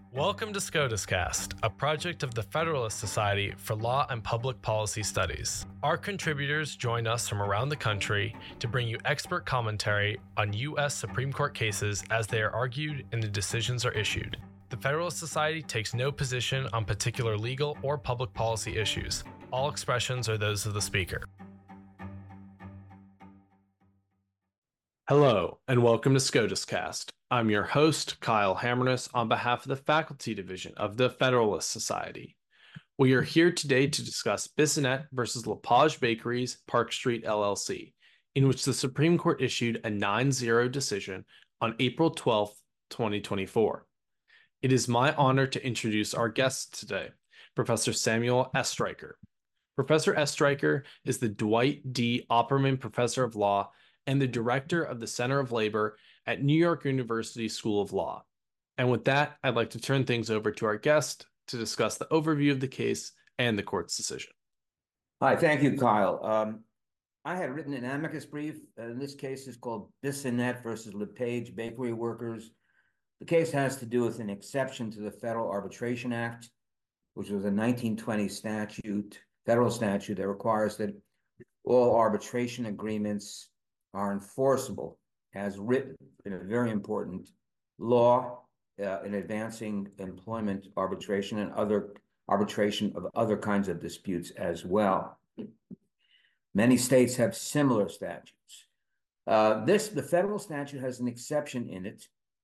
Welcome to SCOTUScast, a project of the Federalist Society for Law and Public Policy Studies. Our contributors join us from around the country to bring you expert commentary on U.S. Supreme Court cases as they are argued and the decisions are issued. The Federalist Society takes no position on particular legal or public policy issues. All expressions are those of the speaker. Hello, and welcome to SCOTUScast. I'm your host, Kyle Hammerness, on behalf of the Faculty Division of the Federalist Society. We are here today to discuss Bissonnette versus LePage Bakeries, Park Street, LLC, in which the Supreme Court issued a 9-0 decision on April 12, 2024. It is my honor to introduce our guest today, Professor Samuel Estreicher. Professor Estreicher is the Dwight D. Opperman Professor of Law and the director of the Center of Labor at New York University School of Law. And with that, I'd like to turn things over to our guest to discuss the overview of the case and the court's decision. Hi, thank you, Kyle. I had written an amicus brief. In this case, it's called Bissonnette versus LePage Bakery Workers. The case has to do with an exception to the Federal Arbitration Act, which was a 1920 statute, federal statute that requires that all arbitration agreements are enforceable as written in a very important law in advancing employment arbitration and other arbitration of other kinds of disputes as well. Many states have similar statutes. The federal statute has an exception in it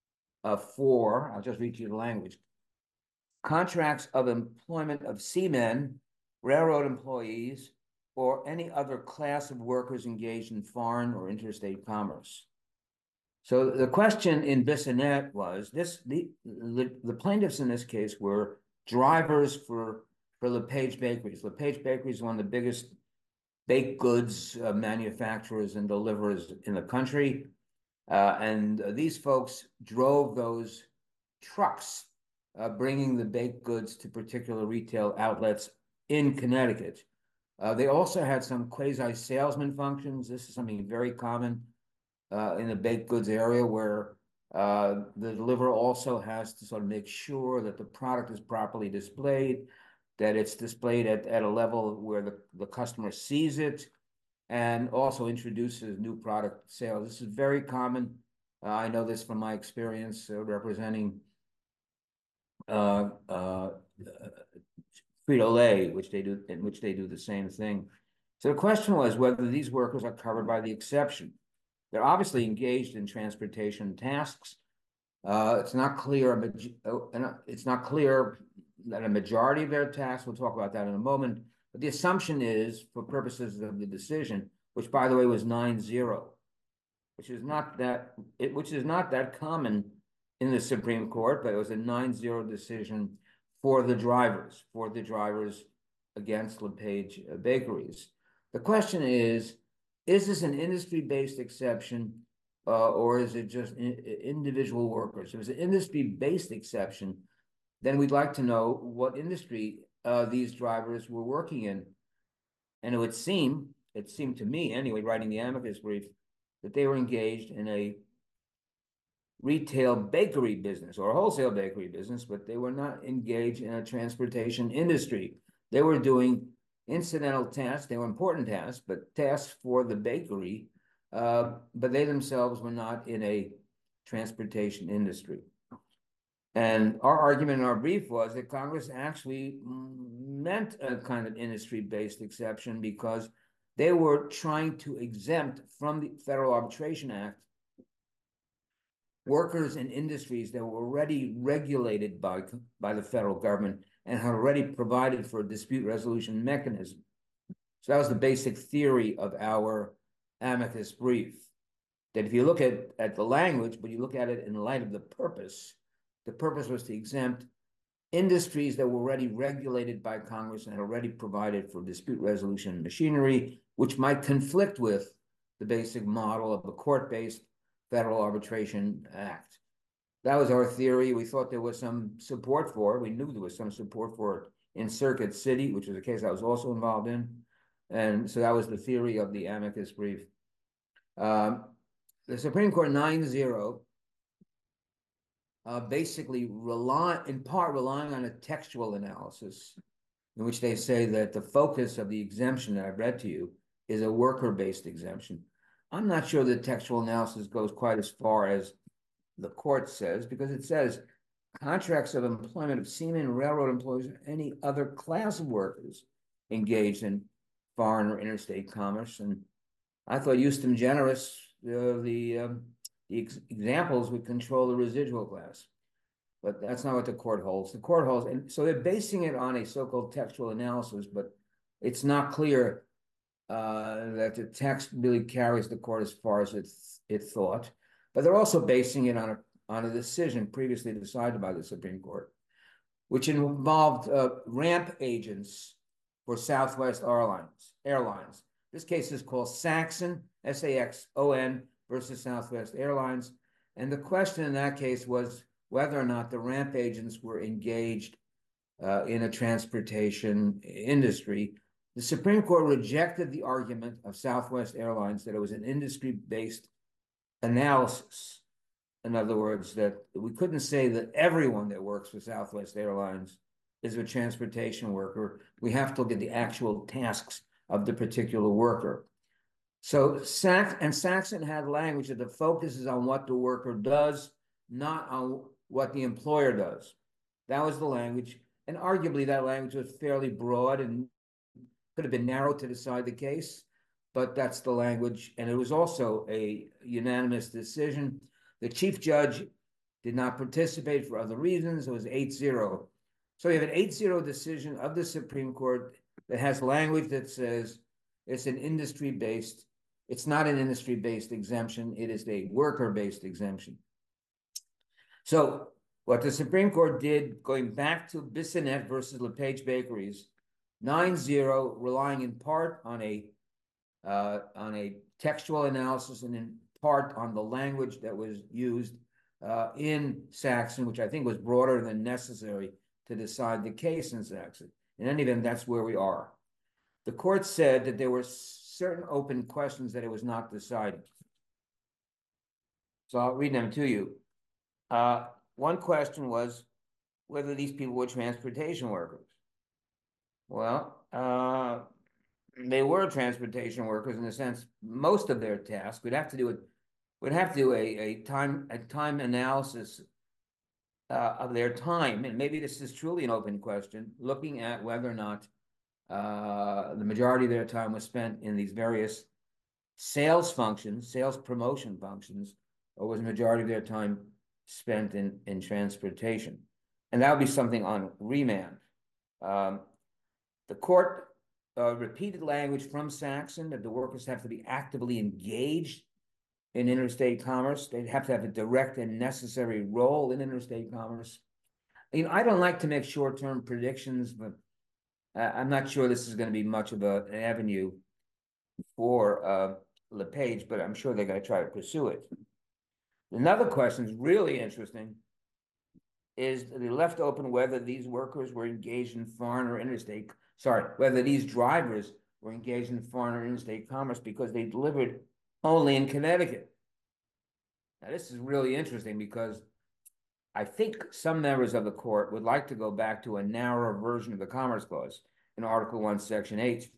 for, I'll just read you the language, contracts of employment of seamen, railroad employees, or any other class of workers engaged in foreign or interstate commerce. So the question in Bissonnette was the plaintiffs in this case were drivers for LePage Bakeries. LePage Bakeries is one of the biggest baked goods manufacturers and deliverers in the country. And these folks drove those trucks bringing the baked goods to particular retail outlets in Connecticut. They also had some quasi-salesman functions. This is something very common in the baked goods area where the deliverer also has to sort of make sure that the product is properly displayed, that it's displayed at a level where the customer sees it, and also introduces new product sales. This is very common. I know this from my experience representing Frito-Lay, in which they do the same thing. So the question was whether these workers are covered by the exception. They're obviously engaged in transportation tasks. It's not clear that a majority of their tasks, we'll talk about that in a moment, but the assumption is, for purposes of the decision, which by the way was 9-0, which is not that common in the Supreme Court, but it was a 9-0 decision for the drivers against LePage Bakeries. The question is this an industry-based exception or is it just individual workers? If it's an industry-based exception, then we'd like to know what industry these drivers were working in. And it seemed to me anyway, writing the amicus brief, that they were engaged in a retail bakery business or a wholesale bakery business, but they were not engaged in a transportation industry. They were doing incidental tasks. They were important tasks, but tasks for the bakery, but they themselves were not in a transportation industry. And our argument in our brief was that Congress actually meant a kind of industry-based exception because they were trying to exempt from the Federal Arbitration Act workers in industries that were already regulated by the federal government and had already provided for a dispute resolution mechanism. So that was the basic theory of our amicus brief, that if you look at the language, but you look at it in light of the purpose was to exempt industries that were already regulated by Congress and had already provided for dispute resolution machinery, which might conflict with the basic model of the court-based Federal Arbitration Act. That was our theory. We thought there was some support for it. We knew there was some support for it in Circuit City, which was a case I was also involved in. And so that was the theory of the amicus brief. The Supreme Court 9-0 basically in part relying on a textual analysis in which they say that the focus of the exemption that I've read to you is a worker-based exemption. I'm not sure the textual analysis goes quite as far as the court says, because it says contracts of employment of seamen, railroad employees, or any other class of workers engaged in foreign or interstate commerce. And I thought Justum Generis, the examples would control the residual class. But that's not what the court holds. The court holds, and so they're basing it on a so-called textual analysis, but it's not clear that the text really carries the court as far as it thought. But they're also basing it on a decision previously decided by the Supreme Court, which involved ramp agents for Southwest Airlines. This case is called Saxon, S-A-X-O-N, versus Southwest Airlines. And the question in that case was whether or not the ramp agents were engaged in a transportation industry. The Supreme Court rejected the argument of Southwest Airlines that it was an industry-based analysis. In other words, that we couldn't say that everyone that works for Southwest Airlines is a transportation worker. We have to look at the actual tasks of the particular worker. So Saxon had language that the focus is on what the worker does, not on what the employer does. That was the language. And arguably that language was fairly broad and could have been narrowed to decide the case, but that's the language. And it was also a unanimous decision. The chief judge did not participate for other reasons. It was 8-0. So we have an 8-0 decision of the Supreme Court that has language that says it's an industry-based, it's not an industry-based exemption, it is a worker-based exemption. So what the Supreme Court did, going back to Bissonnette versus LePage Bakeries, 9-0, relying in part on a textual analysis and in part on the language that was used in Saxon, which I think was broader than necessary to decide the case in Saxon. In any event, that's where we are. The court said that there were certain open questions that it was not deciding. So I'll read them to you. One question was whether these people were transportation workers. Well, they were transportation workers in the sense most of their tasks would have to do a time analysis of their time, and maybe this is truly an open question, looking at whether or not the majority of their time was spent in these various sales functions, sales promotion functions, or was the majority of their time spent in transportation. And that would be something on remand. The court repeated language from Saxon that the workers have to be actively engaged in interstate commerce. They'd have to have a direct and necessary role in interstate commerce. You know, I don't like to make short-term predictions, but I'm not sure this is going to be much of an avenue for LePage, but I'm sure they're going to try to pursue it. Another question is really interesting, is they left open whether these workers were engaged in foreign or interstate, whether these drivers were engaged in foreign or interstate commerce because they delivered only in Connecticut. Now, this is really interesting because I think some members of the court would like to go back to a narrower version of the Commerce Clause in Article 1, Section 8.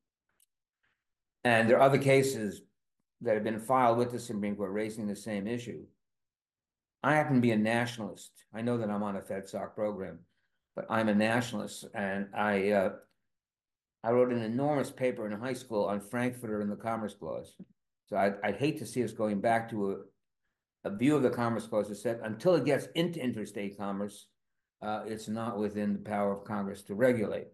And there are other cases that have been filed with the Supreme Court raising the same issue. I happen to be a nationalist. I know that I'm on a FedSoc program, but I'm a nationalist, and I wrote an enormous paper in high school on Frankfurter and the Commerce Clause. So I'd hate to see us going back to a view of the Commerce Clause that said until it gets into interstate commerce, it's not within the power of Congress to regulate.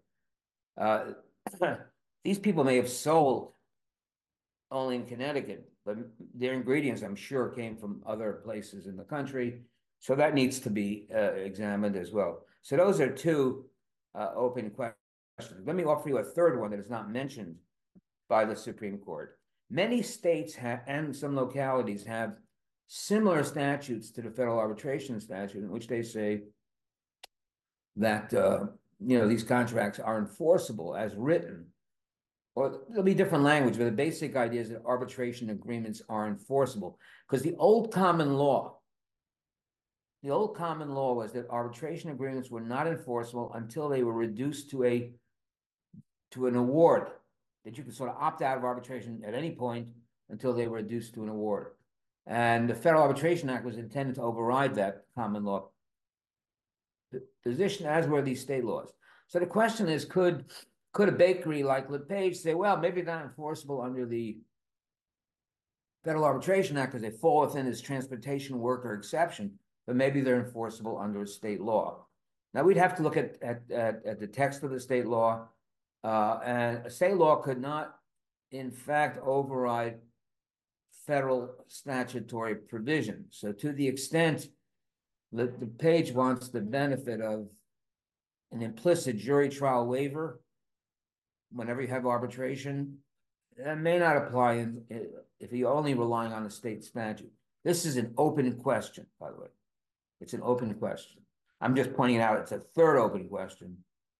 These people may have sold only in Connecticut, but their ingredients, I'm sure, came from other places in the country. So that needs to be examined as well. So those are two open questions. Let me offer you a third one that is not mentioned by the Supreme Court. Many states and some localities have similar statutes to the Federal Arbitration Statute in which they say that these contracts are enforceable as written. Or there'll be different language, but the basic idea is that arbitration agreements are enforceable because the old common law the old common law was that arbitration agreements were not enforceable until they were reduced to an award, that you could sort of opt out of arbitration at any point until they were reduced to an award. And the Federal Arbitration Act was intended to override that common law position, as were these state laws. So the question is, could a bakery like LePage say, well, maybe they're not enforceable under the Federal Arbitration Act because they fall within this transportation worker exception, but maybe they're enforceable under a state law. Now, we'd have to look at the text of the state law, and a state law could not, in fact, override federal statutory provision. So to the extent that LePage wants the benefit of an implicit jury trial waiver whenever you have arbitration, that may not apply if you're only relying on a state statute. This is an open question, by the way. It's an open question. I'm just pointing out it's a third open question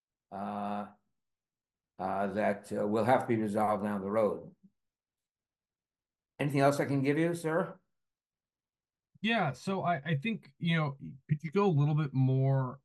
that will have to be resolved down the road. Anything else I can give you, sir? Yeah, so I think, could you go a little bit more,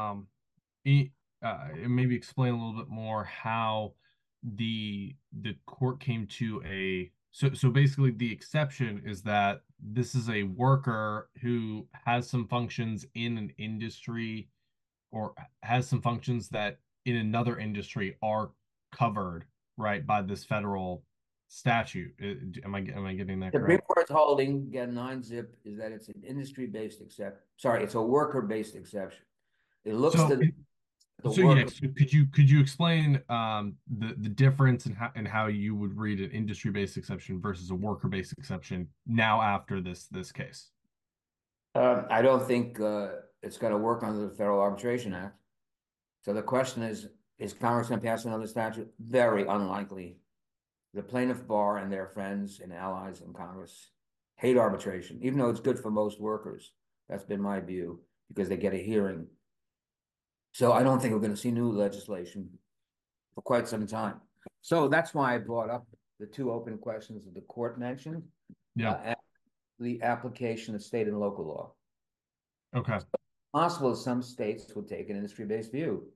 and maybe explain a little bit more how the court came to so basically the exception is that this is a worker who has some functions in an industry or has some functions that in another industry are covered, right, by this federal statute. Am I getting that correct? The Supreme Court's holding, again, 9-zip, is that it's an industry-based exception. Sorry, it's a worker-based exception. It looks so, to could you explain the difference in how you would read an industry-based exception versus a worker-based exception now after this case? I don't think it's going to work under the Federal Arbitration Act. So the question is Congress going to pass another statute? Very unlikely. The plaintiff bar and their friends and allies in Congress hate arbitration, even though it's good for most workers. That's been my view, because they get a hearing. So I don't think we're going to see new legislation for quite some time. So that's why I brought up the two open questions that the court mentioned. Yeah. The application of state and local law. Okay. So it's possible some states would take an industry-based view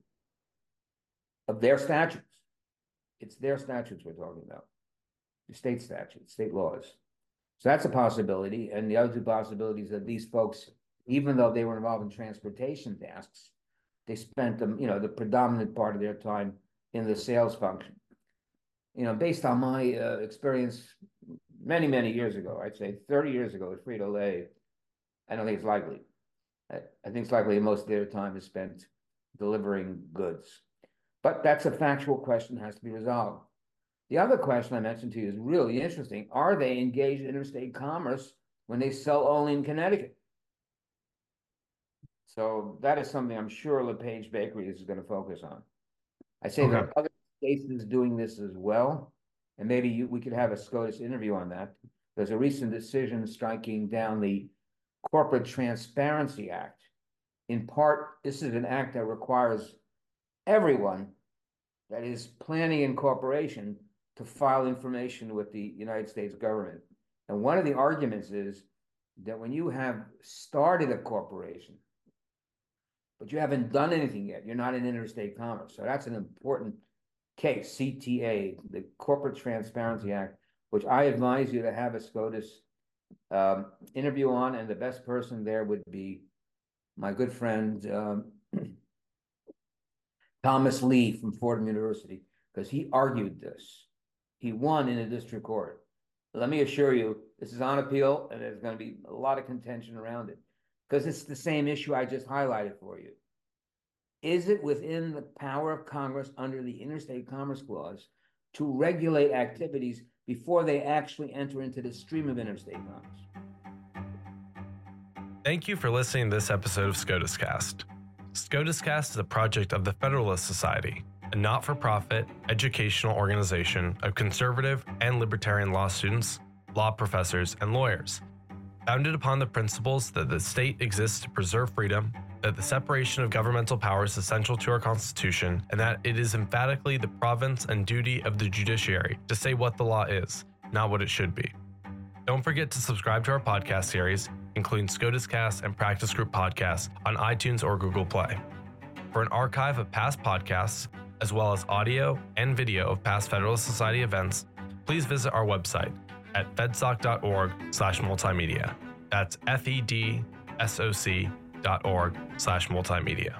of their statutes. It's their statutes we're talking about. The state statutes, state laws. So that's a possibility. And the other two possibilities are these folks, even though they were involved in transportation tasks, they spent the predominant part of their time in the sales function. Based on my experience many, many years ago, I'd say 30 years ago at Frito-Lay, I don't think it's likely. I think it's likely most of their time is spent delivering goods. But that's a factual question that has to be resolved. The other question I mentioned to you is really interesting. Are they engaged in interstate commerce when they sell only in Connecticut? So that is something I'm sure LePage Bakery is going to focus on. I say there are other cases doing this as well, and maybe we could have a SCOTUS interview on that. There's a recent decision striking down the Corporate Transparency Act. In part, this is an act that requires everyone that is planning incorporation to file information with the United States government. And one of the arguments is that when you have started a corporation, but you haven't done anything yet, you're not in interstate commerce. So that's an important case, CTA, the Corporate Transparency Act, which I advise you to have a SCOTUS interview on, and the best person there would be my good friend, Thomas Lee from Fordham University, because he argued this. He won in a district court. Let me assure you, this is on appeal, and there's going to be a lot of contention around it, because it's the same issue I just highlighted for you. Is it within the power of Congress under the Interstate Commerce Clause to regulate activities before they actually enter into the stream of interstate commerce? Thank you for listening to this episode of SCOTUS Cast. SCOTUS Cast is a project of the Federalist Society, a not-for-profit educational organization of conservative and libertarian law students, law professors, and lawyers, founded upon the principles that the state exists to preserve freedom, that the separation of governmental powers is essential to our Constitution, and that it is emphatically the province and duty of the judiciary to say what the law is, not what it should be. Don't forget to subscribe to our podcast series, including SCOTUS Cast and Practice Group podcasts on iTunes or Google Play. For an archive of past podcasts, as well as audio and video of past Federalist Society events, please visit our website at fedsoc.org/multimedia. That's fedsoc.org/multimedia.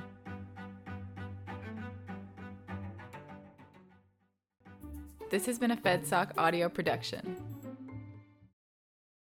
This has been a FedSoc audio production.